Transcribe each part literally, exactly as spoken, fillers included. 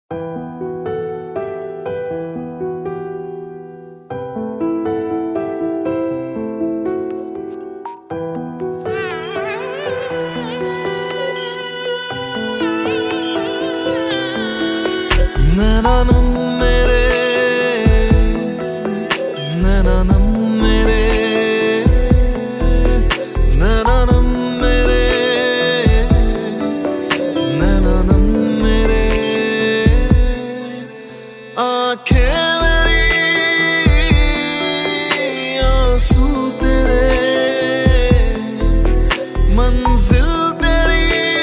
नैनानम मेरे, नैनानम मेरे, नैनानम मेरे, नैनानम मेरे, आँखें मेरी आंसू तेरे, मंजिल तेरी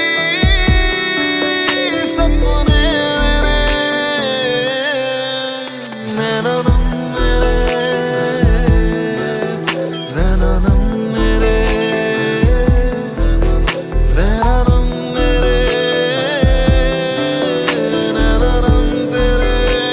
सपने मेरे, नैनानम मेरे, नैनानम मेरे, नैनानम मेरे, नैनानम तेरे।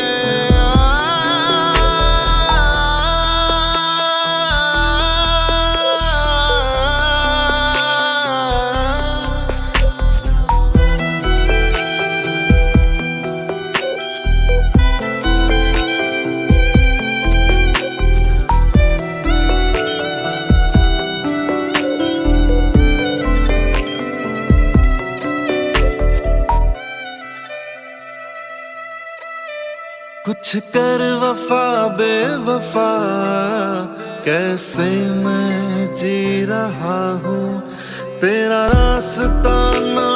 कुछ कर वफा बेवफा, कैसे मैं जी रहा हूँ, तेरा रास्ता ना